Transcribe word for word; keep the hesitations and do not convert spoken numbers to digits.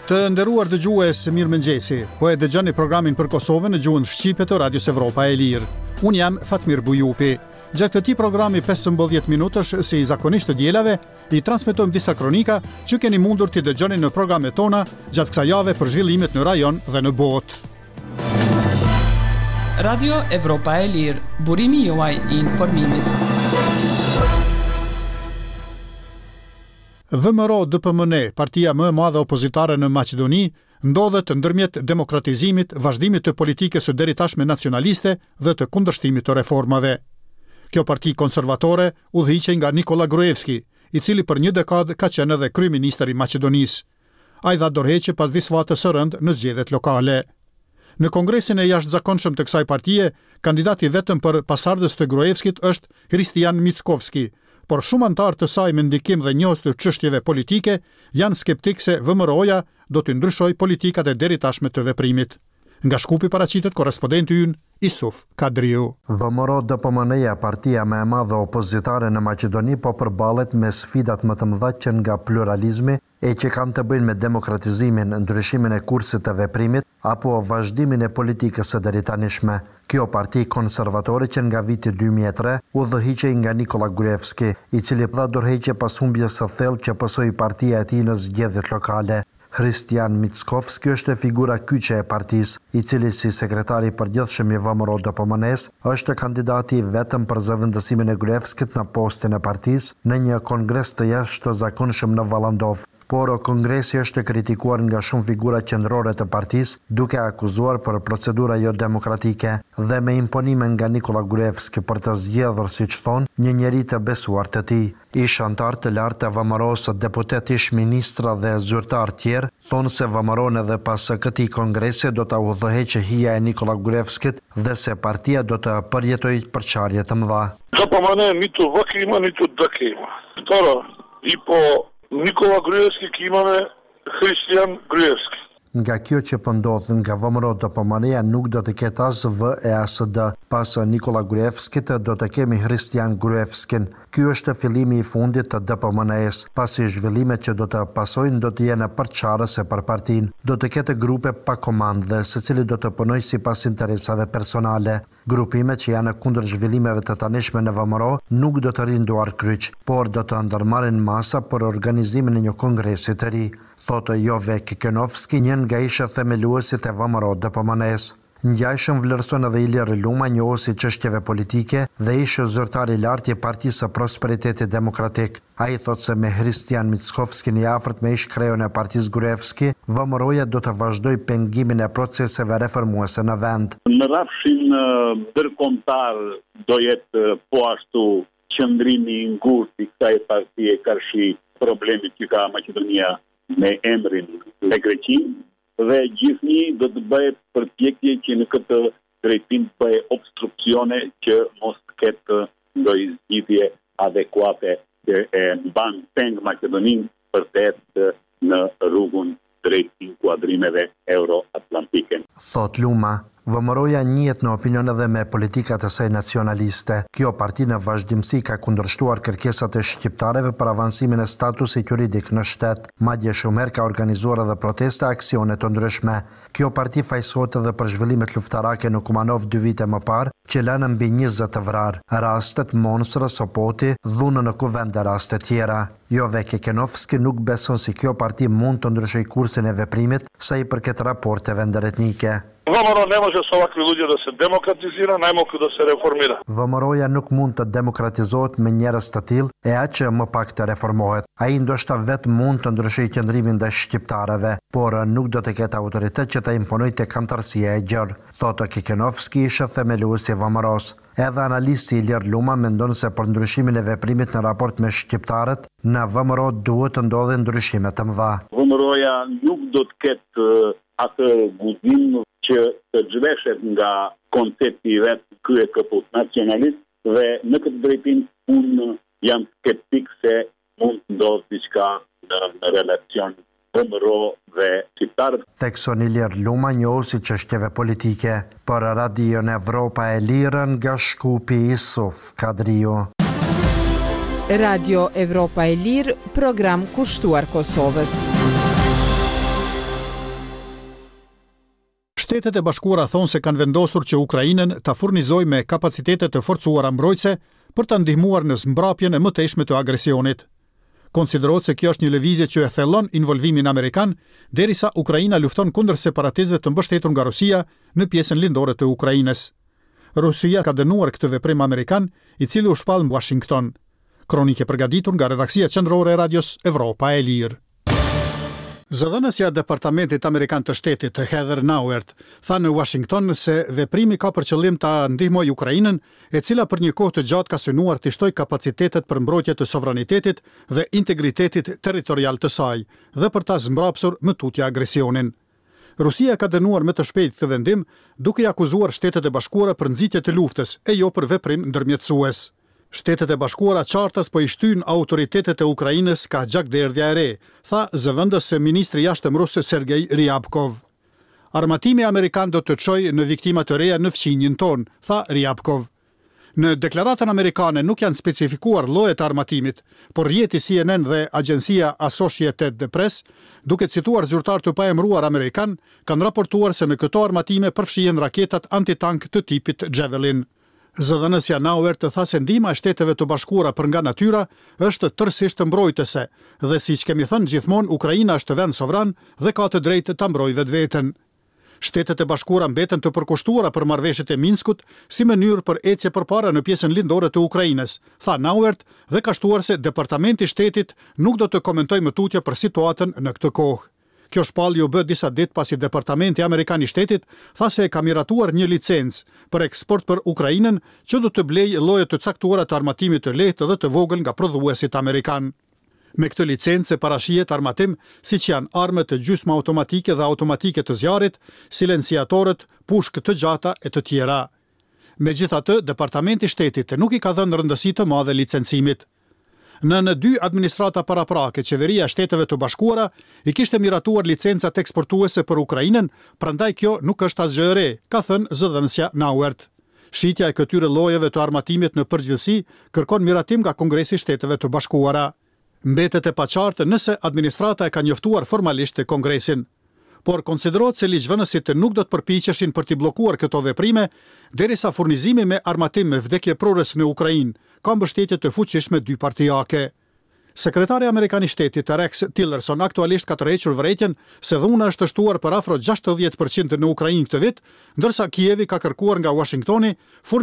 Të nderuar dëgjues, mirëmëngjesi. Po e dëgjoni programin për Kosovën në gjuhën shqipe të Radios Evropa e Lirë. Unë jam Fatmir Bujupi. Gjatë këtij programi pesëmbëdhjetë minutash si zakonisht të dielave, i transmetojmë disa kronika që keni mundur t'i dëgjoni në programet tona gjatë kësaj jave për zhvillimet në rajon dhe në botë. Radio Evropa e Lirë, burimi juaj i informimit. V M R O D P M N, partia më e madhe opozitare në Maqedoni, ndodhet ndërmjet demokratizimit, vazhdimit të politikës së deritashme nacionaliste dhe të kundërshtimit të reformave. Kjo parti konservatore udhëhiqej nga Nikola Gruevski, i cili për një dekadë ka qenë edhe kryeministër i Maqedonisë. Ai dha dorëheqje pas disfatës së rëndë në zgjedhjet lokale. Në kongresin e jashtëzakonshëm të kësaj partie, kandidati vetëm për pasardhës të Gruevskit është Hristijan Mickovski, por shumë antarë të saj me ndikim dhe njohës të çështjeve politike janë skeptik se V M R O-ja do të ndryshojë politikat e deritashme të veprimit. Nga Shkupi paraqitet korrespondenti ynë Isuf Kadriu. V M R O D P M N-ja, partia më e madhe opozitare në Maqedoni, po përballet me sfidat më të mëdha që nga pluralizmi e që kanë të bëjnë me demokratizimin, ndryshimin e kursit të veprimit apo vazhdimin e politikës së deritanishme. Kjo parti konservatore që nga viti dy mijë e tre udhëhiqej nga Nikola Gruevski, i cili dha dorëheqje pas humbjes së thellë që pësoi partia e tij në zgjedhjet lokale. Hristijan Mickovski është figura kyçe e partisë, i cili si sekretari i përgjithshëm i V M R O D P M N-s është kandidati vetëm për zëvendësimin e Gruevskit në postin e partisë në një kongres të jashtëzakonshëm në Vallandov. Por kongresi është kritikuar nga shumë figura qendrore të partisë, duke akuzuar për procedura jo demokratike dhe me imponime nga Nikola Gruevski për të zgjedhur, siç thonë, një njeri të besuar të tij. Ish antar të lartë të V M R O-s, deputet, ish ministra dhe zyrtar tjerë thonë se V M R O-n edhe pas këtij kongresi do ta udhëheqë hija e Nikola Gruevskit dhe se partia do të përjetojë përçarje të mëdha. D P M N niti vak ima, niti dak ima. Tara, i po Nikola Gruevski kimame Hristijan Gruevski. Nga kjo që po ndodh nga V M R O D P M N-ja nuk do të ketë as V e as D. Pas Nikola Gruevskit do të kemi Hristijan Gruevskin. Ky është fillimi i fundit të D P M N-s, pasi zhvillimet që do të pasojnë do të jenë përçarëse për partinë. Do të ketë grupe pa komandë dhe secili do të punojë sipas interesave personale. Grupimet që janë kundër zhvillimeve të tanishme në V M R O nuk do të rinë duar kryq, por do të ndërmarrin masa për organizimin e një kongresi të ri, thotë Jove Kikenovski, një nga isha themeluesit e V M R O D P M N-s. Ngjajshëm vlerëson edhe Ilir Luma, njohës i çështjeve politike dhe ish zyrtar i lartë i Partisë së Prosperitetit Demokratik. Ai thotë se me Hristijan Mickovskin i afërt me ish kreun e Partisë Gruevski, V M R O-ja do të vazhdojë pengimin e proceseve reformuese në vend. Në rrafshin ndërkombëtar do jetë po ashtu qëndrimi i ngurtë i kësaj partie karshi problemit që ka Maqedonia me emrin e Greqisë. Dhe gjithnjë do të bëhet përpjekje që në këtë drejtim të bëjë obstruksione që mos ketë ndonjë zgjidhje adekuate që e mban peng Maqedoninë për të ecë në rrugën drejt inkuadrimeve euro-atlantike. Thot Luma. V M R O-ja njihet në opinion edhe me politikat e saj nacionaliste. Kjo parti në vazhdimsi ka kundërshtuar kërkesat e shqiptarëve për avansimin e statusit juridik në shtet. Madje shumë herë ka organizuar edhe protesta, aksione të ndryshme. Kjo parti fajsohet edhe për zhvillimet luftarake në Kumanov dy vite më parë, që lanë mbi njëzet të vrarë, rastet Monstrë, Sopoti, dhunë në kuvende raste tjera. Jove Kikenovski nuk beson si kjo parti mund të ndryshojë kursin e veprimit sa i përket raporteve ndërtetnike. V M R O ne može sa ovakvi ljudi da se demokratizira, najmoku da se reformira. V M R O-ja nuk mund të demokratizohet me njerëz të tillë e aq që më pak të reformohet. Ai ndoshta vetë mund të ndryshojë qëndrimin ndaj shqiptarëve, por nuk do të ketë autoritet që ta imponojë tek antarësia e gjerë, thotë Kikenovski, ish themeluesi i V M R O-s. Edhe analisti Ilir Luma mendon se për ndryshimin e veprimit në raport me shqiptarët, në V M R O duhet të ndodhin ndryshime të mëdha. V M R O-ja nuk do të ketë atë guxim që të zhveshet nga koncepti i vetë ky e këput nacionalist dhe në këtë drejtim unë jam skeptik se mund të ndodhë diçka në, në relacion V M R O dhe shqiptarët. Thekson Ilir Luma, njohës i çështjeve politike, për Radion Evropa e Lirë nga Shkupi Isuf Kadriu. Radio Evropa e Lirë, program kushtuar Kosovës. Shtetet e Bashkuara thonë se kanë vendosur që Ukrainën ta furnizojë me kapacitete të forcuara mbrojtëse për ta ndihmuar në zmbrapjen e mëtejshme të agresionit. Konsiderohet se kjo është një lëvizje që e thellon involvimin amerikan, derisa Ukraina lufton kundër separatistëve të mbështetur nga Rusia në pjesën lindore të Ukrainës. Rusia ka dënuar këtë veprim amerikan, i cili u shpall në Washington. Kronike përgatitur nga redaksia qendrore e radios Evropa e Lirë. Zëdhënësja e Departamentit Amerikan të Shtetit, Heather Nauert, tha në Washington se veprimi ka për qëllim ta ndihmojë Ukrainën, e cila për një kohë të gjatë ka synuar të shtojë kapacitetet për mbrojtje të sovranitetit dhe integritetit territorial të saj, dhe për ta zmbrapsur më tutje agresionin. Rusia ka dënuar më të shpejt këtë vendim, duke i akuzuar Shtetet e Bashkuara për nxitje të luftës, e jo për veprim ndërmjetësues. Shtetet e Bashkuara qartas po i shtyn autoritetet e Ukrainës ka gjakderdhja e re, tha zëvendës ministri i jashtëm rus Sergej Ryabkov. Armatimi amerikan do të çojë në viktima të reja në fqinjin ton, tha Ryabkov. Në deklaratën amerikane nuk janë specifikuar llojet e armatimit, por rjeti C N N dhe agjencia Associated Press, duke cituar zyrtar të paemëruar amerikan, kanë raportuar se në këto armatime përfshihen raketat antitank të tipit Javelin. Zëdhënësja Nauert të tha se ndihma e Shteteve të Bashkuara për nga natyra është tërësisht mbrojtëse, dhe siç kemi thënë gjithmonë, Ukraina është vend sovran dhe ka të drejtë ta mbrojë vetveten. Shtetet e Bashkuara mbeten të përkushtuara për marrëveshjet e Minskut si mënyrë për ecje përpara në pjesën lindore të Ukrainës, tha Nauert, dhe ka shtuar se Departamenti i Shtetit nuk do të komentojë më tutje për situatën në këtë kohë. Kjo shpallje u bë disa ditë pasi Departamenti Amerikan i Shtetit tha se ka miratuar një licencë për eksport për Ukrainën që do të blejë lloje të caktuara të armatimit të lehtë dhe të vogël nga prodhuesit amerikan. Me këtë licencë parashihet armatim siç janë armë të gjysmë automatike dhe automatike të zjarrit, silenciatorët, pushkë të gjata e të tjera. Megjithatë, Departamenti i Shtetit nuk i ka dhënë rëndësi të madhe licencimit. Në në dy administrata paraprake, qeveria e Shteteve të Bashkuara i kishte miratuar licencat eksportuese për Ukrainën, prandaj kjo nuk është asgjë e re, ka thënë zëdhënësja Nauert. Shitja e këtyre llojeve të armatimit në përgjithësi kërkon miratim nga Kongresi i Shteteve të Bashkuara. Mbetet e paqartë nëse administrata e ka njoftuar formalisht të Kongresin. Por konsiderohet se ligjvënësit nuk do të përpiqeshin për t'i bllokuar këto veprime, derisa furnizimi me armatim me vdekje prurës në Ukrainë ka mbështetje të fuqishme dypartijake. Sekretari Amerikan i Shtetit Rex Tillerson aktualisht ka tërhequr vërejtjen se dhuna është shtuar për afro gjashtëdhjetë përqind në Ukrainë këtë vit, ndërsa Kijevi ka kërkuar nga Washingtoni